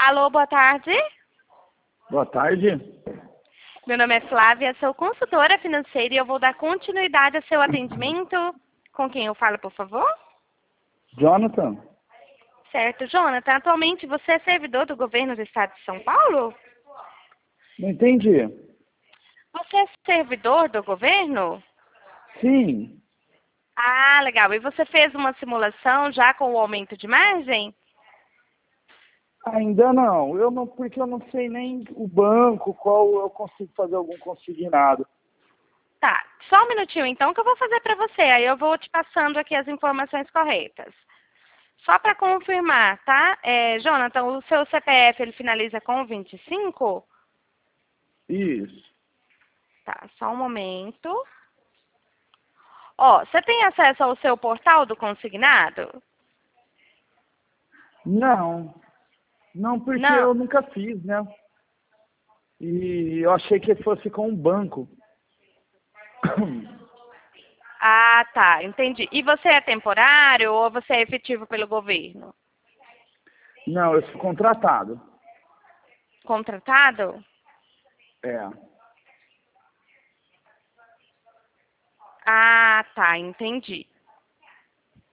Alô, boa tarde. Boa tarde. Meu nome é Flávia, sou consultora financeira e eu vou dar continuidade ao seu atendimento. Com quem eu falo, por favor? Jonathan? Certo, Jonathan. Atualmente você é servidor do governo do estado de São Paulo? Não entendi. Você é servidor do governo? Sim. Ah, legal. E você fez uma simulação já com o aumento de margem? Ainda não. Porque eu não sei nem o banco, qual eu consigo fazer algum consignado. Tá, só um minutinho então que eu vou fazer para você. Aí eu vou te passando aqui as informações corretas. Só para confirmar, tá? Jonathan, o seu CPF ele finaliza com 25? Isso. Tá, só um momento. Ó, você tem acesso ao seu portal do consignado? Não. Não, porque Não. eu nunca fiz, né? E eu achei que fosse com um banco. Ah, tá, entendi. E você é temporário ou você é efetivo pelo governo? Não, eu sou contratado. Contratado? É. Ah, tá, entendi.